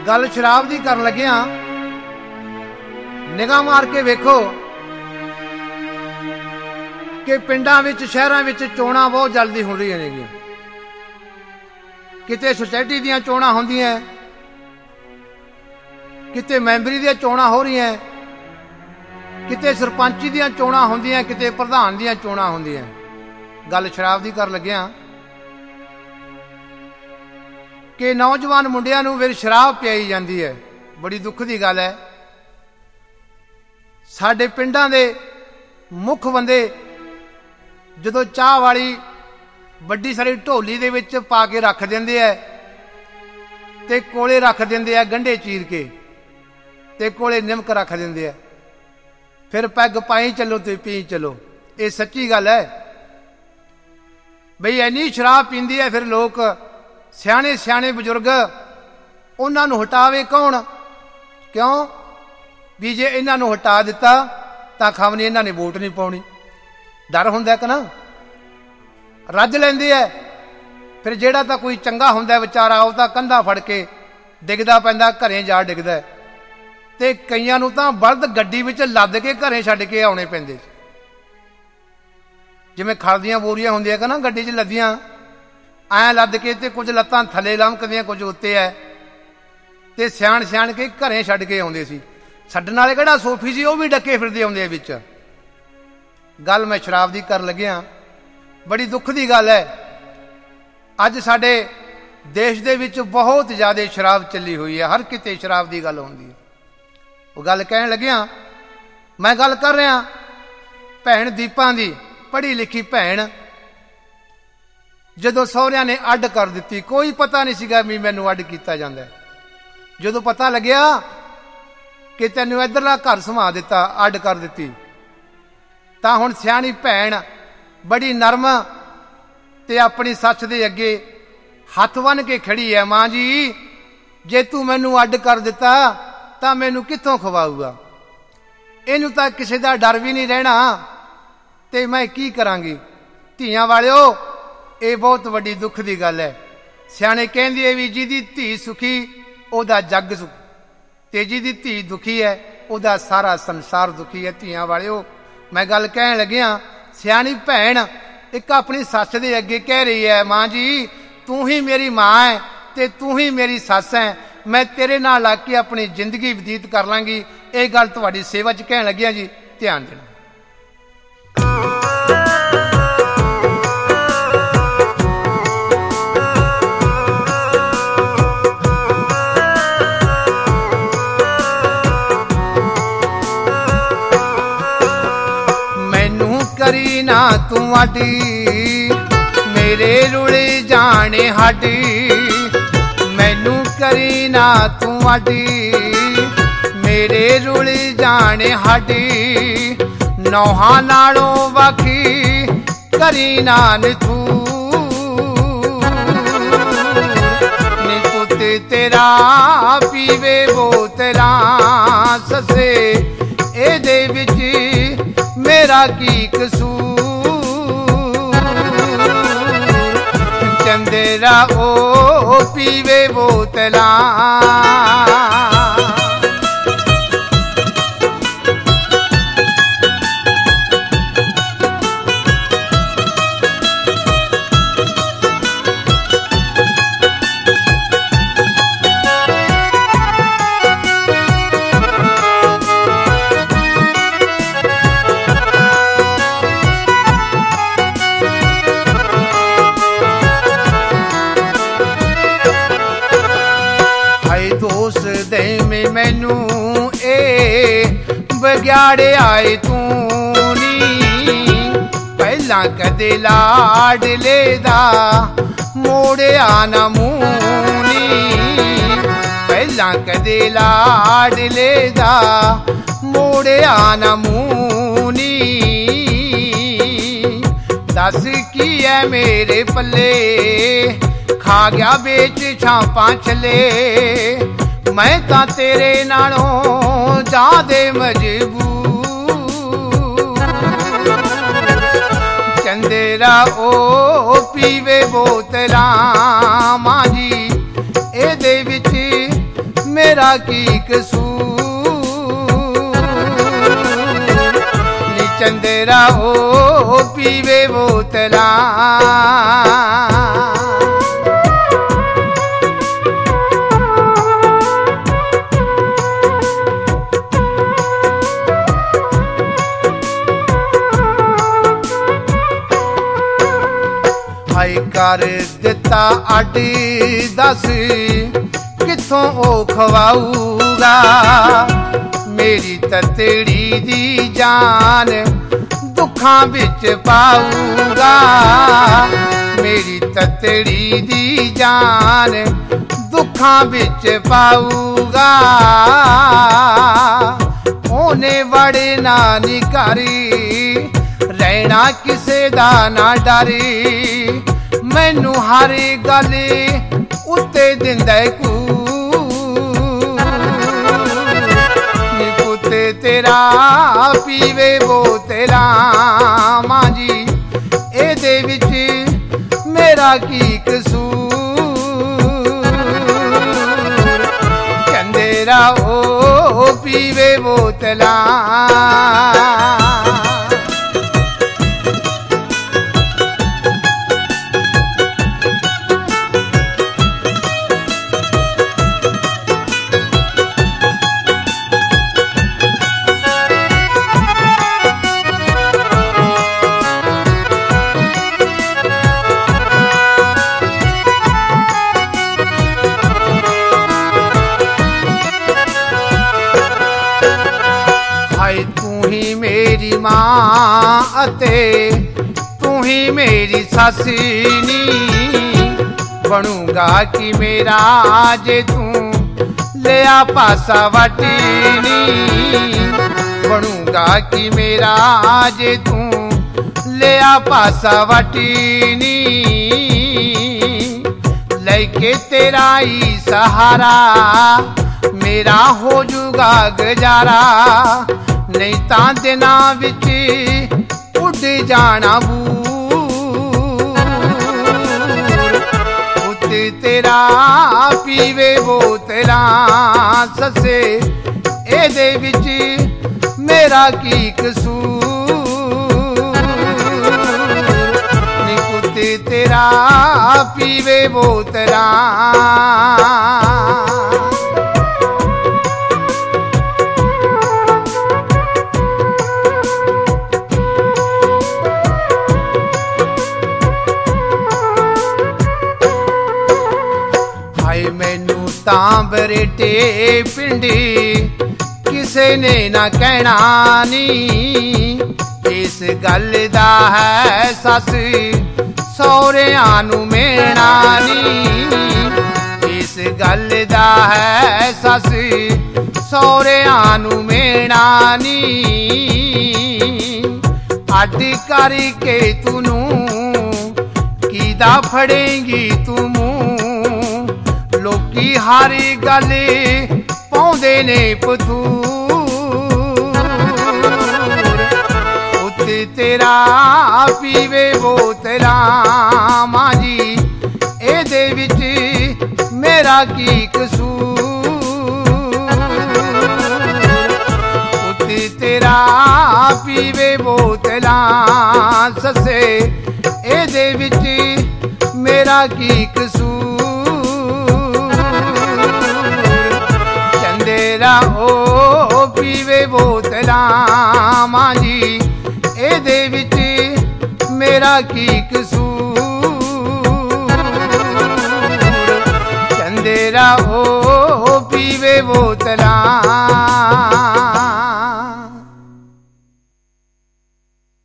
गल शराब दी कर लग्या, निगाह मार के वेखो कि पिंडां विच शहरां विच चोणां बहुत जल्दी हो रही ने। किते सोसाइटी दीयां चोणां होंदियां, किते मैंबरी दीयां चोणां हो रही हैं, किते सरपंची दीयां चोणां होंदियां, किते प्रधान दीयां चोणां होंदियां। गल शराब दी कर लग्या कि नौजवान मुंडियां नूं फिर शराब पियाई जाती है। बड़ी दुख की गल है। साडे पिंडां दे मुख बंदे जदों चाह वाली वड्डी सारी ढोली दे विच पा के रख दिंदे है ते कोले रख दिंदे है गंढे चीर के ते कोले निमक रख दिंदे है। फिर पैग पाई चलो ते पी चलो। ये सच्ची गल है बई इन्नी शराब पींदी है। फिर लोग सियाणे सियाणे बजुर्ग उन्होंने हटावे कौन? क्यों भी जे इन्हों हटा दिता तो खमनी इन्होंने वोट नहीं पाउणी। डर हुंदा कि ना, रज लैंदे है। फिर जेड़ा तो कोई चंगा हुंदा विचारा वो तो कंधा फड़ के डिगदा पैंदा, घरें जा डिगदा है। ते कईयां नूं तां बलद गड्डी विच लद के घरें छड्ड के आउणे पैंदे। जिवें खल दीयां बोरियां हुंदियां कि ना गड्डी च लदियां, ऐ लद के ते कुछ लत्तां थल्ले लमकदियां, कुछ उत्ते है ते सियाण सियाण के घरें छड्ड के आउंदे सी। छड्डण वाले किहड़ा सोफी सी, वो भी डके फिरदे आउंदे विच। गल मैं शराब दी कर लग्या। बड़ी दुख की गल है। अज साडे देश दे विच बहुत ज़्यादा शराब चली हुई है। हर किते शराब की गल होंदी है। वो गल कहण लग्या, मैं गल कर रहा भैण दीपां दी, पढ़ी लिखी भैण जदों सहुरिਆਂ ने अड कर दिती, कोई पता नहीं सीगा भी मैनू अड किया जाता है। जदों पता लग्या कि तैनू इधरला घर समा दिता, अड कर दिती, तां हुण सियाणी भैण बड़ी नरम ते अपनी सच दे अगे हथ बन के खड़ी है। मां जी जे तू मैनू अड कर दिता तां मैनू कित्थों खवाऊगा? इनू तां किसी दा डर भी नहीं रहना ते मैं की करांगी? धीआं वालिओ ये बहुत वड्डी दुख की गल है। सियाणे कहंदे है भी जिहदी धी सुखी ओहदा जग सुख, ते जिहदी धी दुखी है ओहदा सारा संसार दुखी है। धीआं वालिओ मैं गल कहण लग्या, सियाणी भैण एक अपनी सस दे अगे कह रही है, मां जी तू ही मेरी मां है ते तू ही मेरी सस है, मैं तेरे नाल लग के अपनी जिंदगी बतीत कर लांगी। ये गल तुहाडी सेवा च कहण लग्या जी, ध्यान देना। करी ना तू आडी मेरे रुले जाने हाडी, मैनू करी ना तू आडी मेरे रुले जाने हाडी, नौहां नालों वाखी करी ना तू नी पुत तेरा पीवे बोतला ससे ए दे विच मेरा की कसूर, चंदेरा ओ पीवे बोतला। मैनू ए बग्याड़े आए तू नी, पहला कदे लाडले दा मोड़िया ना मूनी, पहला कदे लाडले दा मोड़िया ना मूनी। दस की है मेरे पल्ले खा गया बेच छापां छले, मैं तां तेरे नालों जादे मजबूर, चंदेरा ओ पीवे बोतला मां जी ए दे विच मेरा की कसूर। नी चंदेरा ओ पीवे बोतला, हाय कर दिता अड्ड दस किथों ओ खवाऊगा। मेरी ततड़ी दी जान दुखां बिच पाऊगा। मेरी ततड़ी दी जान दुखां बिच पाऊगा। ओने वड़े ना निकारी रहना किसे दा ना डरी। मैनू हर गल उत्ते दिंदा नी पुत्ते तेरा पीवे बोतला। मां जी एदे विच मेरा की कसूर। कहंदे रहो पीवे बोतला। तू ही मेरी मां अते तू ही मेरी सस नी। बनूंगा कि मेरा जे तू लिया पासा वटी नी। बनूंगा कि मेरा जे तू लिया पासा वटी नी। लेके तेरा ही सहारा मेरा हो जूगा गुजारा। नहीं तां दिना विच उड़ जाना बूर। पुत्त तेरा पीवे बोतला। ससे एदे विच मेरा की कसूर। नी पुत्त तेरा पीवे बोतला। मैनू तां बरेटे पिंडी किसे ने ना कहना नी। इस गल दा है सस सौहरियां नू मेणा नी। इस गल दा है सस सौहरियां नू मेणा नी। अड्ड करके तूनू कीदा फड़ेंगी तू मूं। लोकी हर गल पाउंदे ने पतूर। पुत्त तेरा पीवे बोतला। मां जी एदे विच मेरा की कसूर। पुत्त तेरा पीवे बोतला। ससे एदे विच मेरा की कसूर। ओ पीवे बोतला। मां जी एदे विच मेरा की कसूर।